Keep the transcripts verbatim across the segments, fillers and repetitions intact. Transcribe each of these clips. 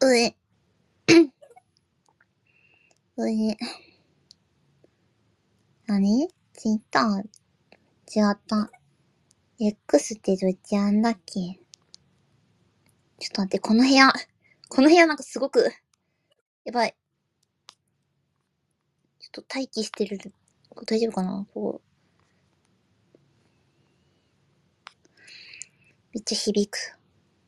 うえ。うえ。何？ツイッター違った。X ってどっちあんだっけ？ちょっと待って、この部屋、この部屋なんかすごく、やばい。ちょっと待機してる。大丈夫かな？こう。めっちゃ響く。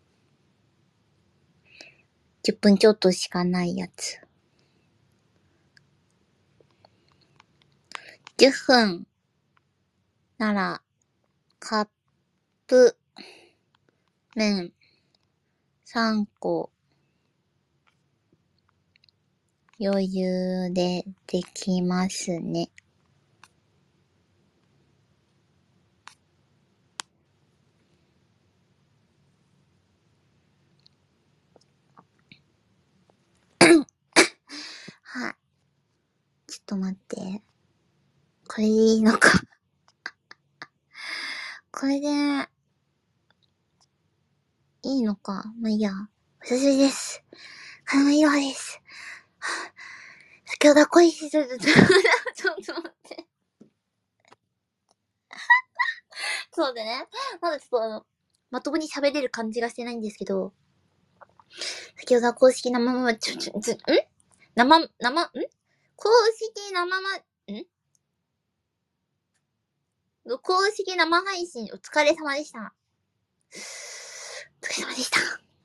じゅっぷんちょっとしかないやつ。じゅっぷんなら、カップ麺さんこ余裕でできますね。はい。ちょっと待って。これでいいのか。これで、いいのか。まあいいや。お久しぶりです。かなめいろはです。はぁ、先ほどは恋しちょっと、ちょっと待って。そうでね。まだちょっとあの、まともに喋れる感じがしてないんですけど、先ほどは公式生ま、ちょ、ちょ、ちょ、ん生、生、ん公式生ま、ん公式生配信お疲れ様でした。お疲れ様でした。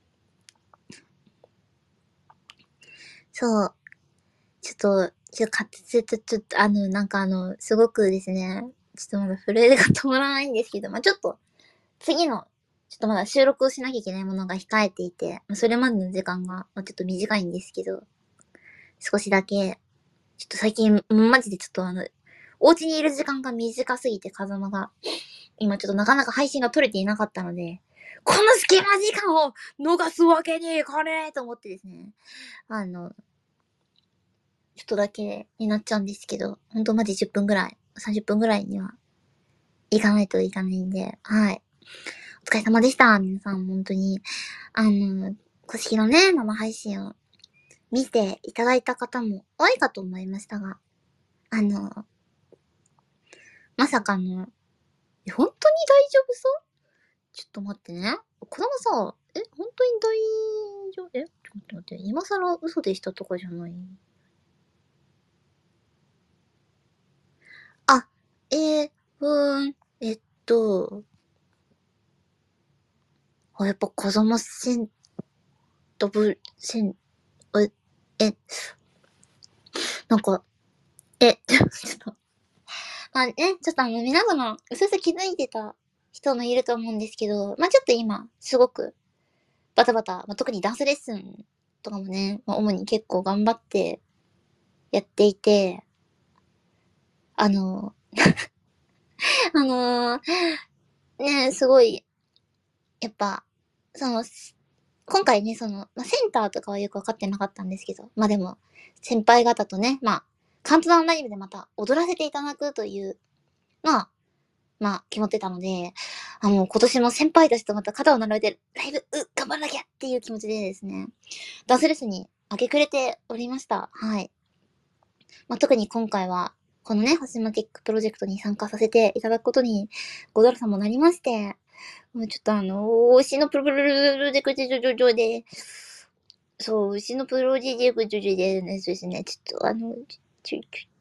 そう。ちょっと、ちょっと滑舌、ちょっと、あの、なんかあの、すごくですね、ちょっとまだ震えが止まらないんですけど、まあ、ちょっと、次の、ちょっとまだ収録をしなきゃいけないものが控えていて、まあ、それまでの時間が、まあ、ちょっと短いんですけど、少しだけ、ちょっと最近、マジでちょっとあの、お家にいる時間が短すぎて、風間が、今ちょっとなかなか配信が取れていなかったので、この隙間時間を逃すわけにいかねえと思ってですね、あの、ちょっとだけになっちゃうんですけど、ほんとマジじゅっぷんぐらい、さんじゅっぷんぐらいには行かないといかないんで、はい。お疲れ様でした。皆さん、本当に。あの、公式のね、生配信を見ていただいた方も多いかと思いましたが、あの、まさかの、え、本当に大丈夫そう？ちょっと待ってね。これもさ、え、本当に大丈夫？え、ちょっと待って、今更嘘でしたとかじゃない？あ、えー、うーん、えっと、あ、やっぱ風間セントブ、セン、え、え、なんか、え、ちょっと、まあね、ちょっとあの、皆様、うすうす気づいてた人もいると思うんですけど、まあちょっと今、すごく、バタバタ、まあ、特にダンスレッスンとかもね、まあ主に結構頑張ってやっていて、あの、あのー、ね、すごい、やっぱ、その、今回ね、その、まあ、センターとかはよくわかってなかったんですけど、まあでも、先輩方とね、まあ、カウントダウンライブでまた踊らせていただくというのは、まあ、決まってたので、あの、今年も先輩たちとまた肩を並べて、ライブ、う、頑張らなきゃっていう気持ちでですね、ダンスレッスンに明け暮れておりました。はい。まあ、特に今回は、このね、ハシマティックプロジェクトに参加させていただくことにごドルさんもなりまして、もうちょっとあの、牛のプロプロジェクト上で、そう、牛のプロジェクト上でね、そうですね、ちょっとあの、ちょ、ちょ、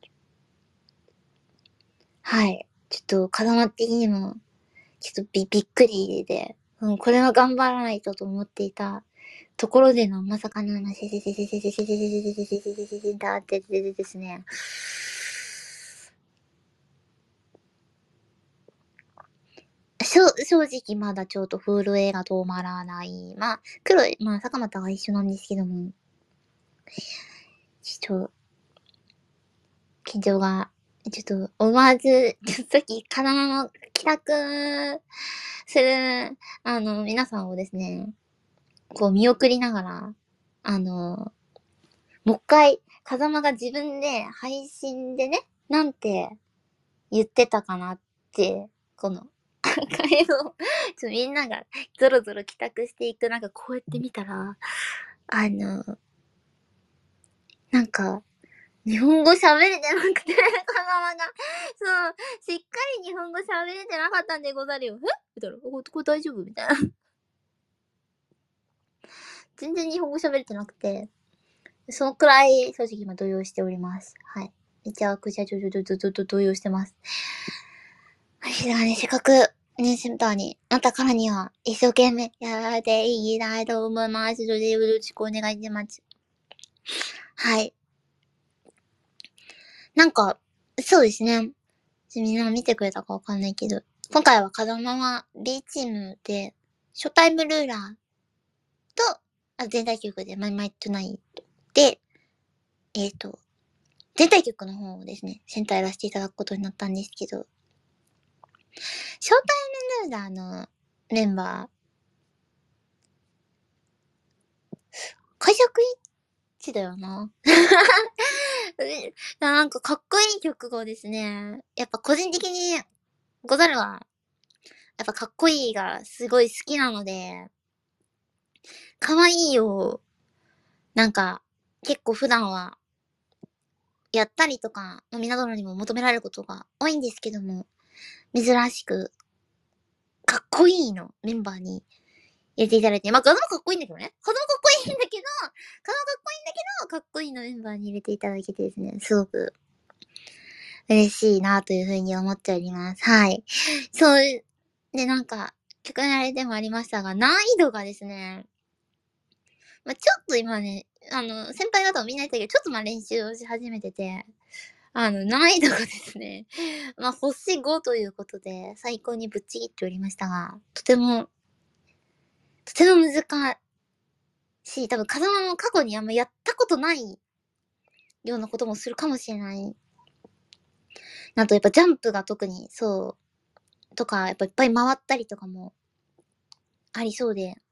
はい。ちょっと、風間的にも、ちょっとび、びっくりで、うん、これは頑張らないとと思っていたところでのまさかのな、せせせせせせせせせせせせせせせせだってでですね。正直まだちょっと震えが止まらない。まあ、黒い、まあ、坂本が一緒なんですけども、ちょっと、緊張が、ちょっと、思わず、ちょっとさっき、かなまの帰宅する、あの、皆さんをですね、こう見送りながら、あの、もう一回、風間が自分で配信でね、なんて言ってたかなって、この、会を、ちょみんながゾロゾロ帰宅していく、なんかこうやって見たら、 あの、なんか、日本語喋れてなくて、香川が。そう、しっかり日本語喋れてなかったんでござるよ。えみたいな。これ大丈夫みたいな。全然日本語喋れてなくて、そのくらい正直今動揺しております。はい。めちゃくちゃちょちょちょちょちょちょ動揺してます。はい、だからね、せっかくね、センターになったからには、一生懸命やっていきたいと思います。それでよろしくお願いします。はい。なんか、そうですね。みんな見てくれたかわかんないけど、今回は風間は B チームで、初タイムルーラーと、あ全体曲でマイマイトゥナイトで、えっ、ー、と、全体曲の方をですね、センターやらせていただくことになったんですけど、初タイムルーラーのメンバー、解釈一致だよな。なんかかっこいい曲がですね、やっぱ個人的にござるは、やっぱかっこいいがすごい好きなので、かわいいを、なんか結構普段はやったりとか、みなどのにも求められることが多いんですけども、珍しく、かっこいいのメンバーに入れていただいて、まあ、ガドもかっこいいんだけどね。ガドもかっこいいんだけど、ガドもかっこいいんだけど、かっこいいのメンバーに入れていただけてですね、すごく嬉しいなというふうに思っております。はい。そう、で、なんか、曲のあれでもありましたが、難易度がですね、まあ、ちょっと今ね、あの、先輩方もみんな言ったけど、ちょっとまあ練習をし始めてて、あの、難易度がですね、まあ、星ごということで、最高にぶっちぎっておりましたが、とても、とても難しい。多分、風間も過去にあんまやったことないようなこともするかもしれない。なんと、やっぱジャンプが特に、そう、とか、やっぱいっぱい回ったりとかも、ありそうで、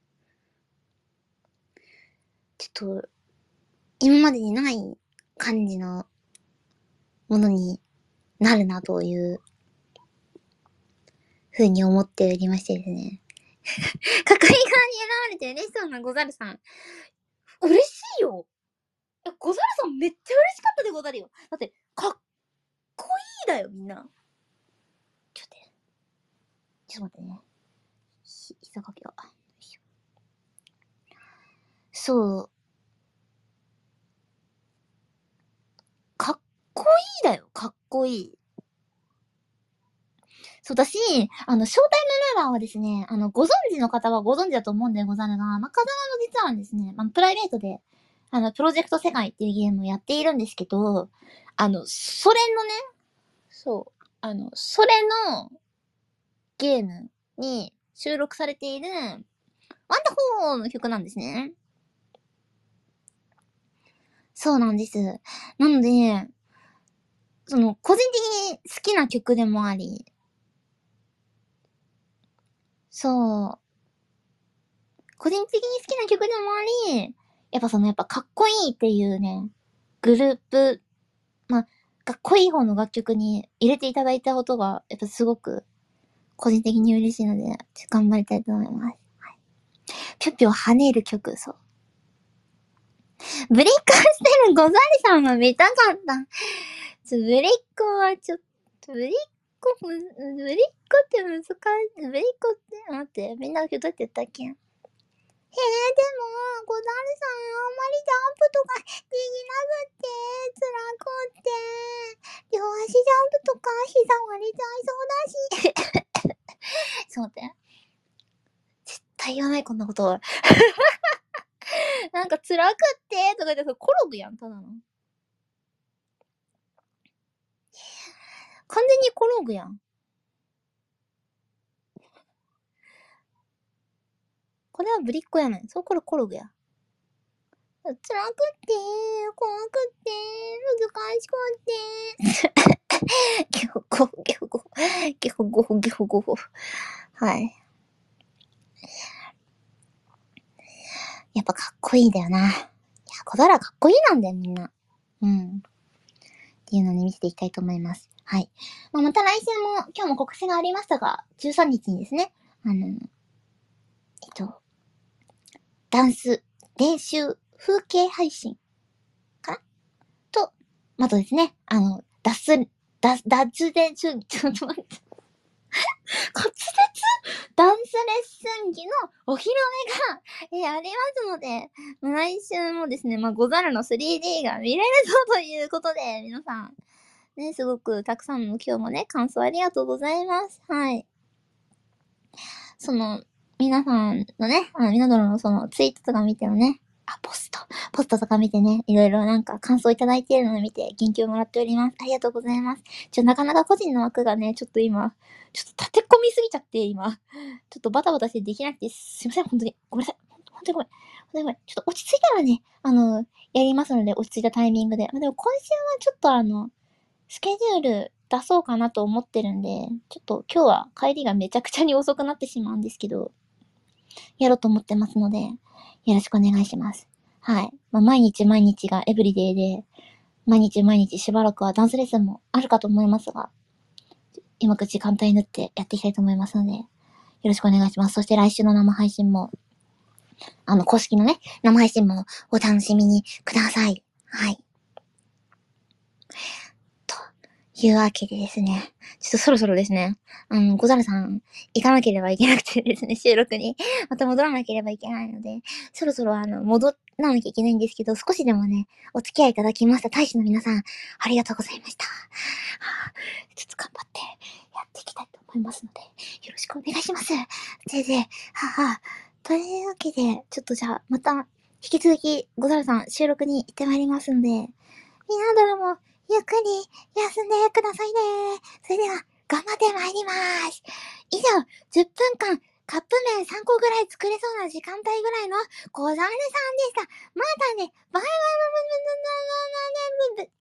ちょっと、今までにない感じのものになるなというふうに思っておりましてですね。かっこいい側に選ばれて嬉しそうなござるさん。嬉しいよ。いや、ござるさんめっちゃ嬉しかったでござるよ。だって、かっこいいだよ、みんな。ちょっと待って。ちょっと待ってね。ひ、膝掛けが。そう。かっこいいだよ、かっこいい。そうだし、あの、ショータイムルーラーはですね、あの、ご存知の方はご存知だと思うんでござるが、まあ、風間も実はですね、まあ、プライベートで、あの、プロジェクト世界っていうゲームをやっているんですけど、あの、それのね、そう、あの、それのゲームに収録されている、ワンダホーの曲なんですね。そうなんです。なので、その、個人的に好きな曲でもあり、そう、個人的に好きな曲でもあり、やっぱそのやっぱかっこいいっていうね、グループ、まあ、かっこいい方の楽曲に入れていただいたことが、やっぱすごく個人的に嬉しいので、ちょっと頑張りたいと思います。はい、ぴょぴょ跳ねる曲、そう。ブリッコしてるござりさんは見たかった。ちょ、ブリッコはちょっと、ブリッコ、ブリッコって難しい。ブリッコって、待って、みんなどうやって言ったっけ。へえ、でも、ござるさんあんまりジャンプとかできなくて、辛くって、両足ジャンプとか膝割れちゃいそうだし。そうだよ。絶対言わない、こんなこと。なんか辛くってとか言って、コログやん、ただの。完全にコログやん。これはブリッコやねん。そう、これコログや。辛くって、怖くって、難しくって。ゲホゴホ、ゲホゴホ、ゲホゴホ、ゲホゴホ。はい。やっぱかっこいいだよな。いや、小皿かっこいいなんだよ、みんな。うん。っていうのに見せていきたいと思います。はい。まあ、また来週も、今日も告知がありましたが、じゅうさんにちにですね、あの、えっと、ダンス練習、風景配信かなと、あとですね、あの、脱、脱、脱練習、ちょっと待って。滑舌ダンスレッスン着のお披露目が、えー、ありますので、来週もですね、まあ、ござるの スリーディー が見れるぞということで、皆さん、ね、すごくたくさんの今日もね、感想ありがとうございます。はい。その、皆さんのね、あの、みなどろのそのツイートとか見てもね、あ、ポスト、ポストとか見てね、いろいろなんか感想いただいているのを見て元気をもらっております。ありがとうございます。ちょ、なかなか個人の枠がね、ちょっと今、ちょっと立て込みすぎちゃって、今。ちょっとバタバタしてできなくて、すいません、本当に。ごめんなさい。ほん本当にごめん。本当にごめん。ちょっと落ち着いたらね、あの、やりますので、落ち着いたタイミングで。まあ、でも今週はちょっとあの、スケジュール出そうかなと思ってるんで、ちょっと今日は帰りがめちゃくちゃに遅くなってしまうんですけど、やろうと思ってますので、よろしくお願いします。はい。まあ、毎日毎日がエブリデイで、毎日毎日しばらくはダンスレッスンもあるかと思いますが、うまく時間帯縫ってやっていきたいと思いますので、よろしくお願いします。そして来週の生配信も、あの、公式のね、生配信もお楽しみにください。はい。というわけでですね、ちょっとそろそろですね、あの、小猿さん、行かなければいけなくてですね、収録に、また戻らなければいけないので、そろそろあの、戻らなきゃいけないんですけど、少しでもね、お付き合いいただきました大使の皆さん、ありがとうございました。はあ、ちょっと頑張ってやっていきたいと思いますので、よろしくお願いします。ぜいぜい、はあ、はあ、というわけで、ちょっとじゃあ、また、引き続き、小猿さん、収録に行ってまいりますんで、みんなどろも、ゆっくり休んでくださいね。それでは、頑張ってまいります。以上、じゅっぷんかん、カップ麺さんこぐらい作れそうな時間帯ぐらいの小猿さんでした。またね、バイバイバイバイバイバイバイバイバイバイバイ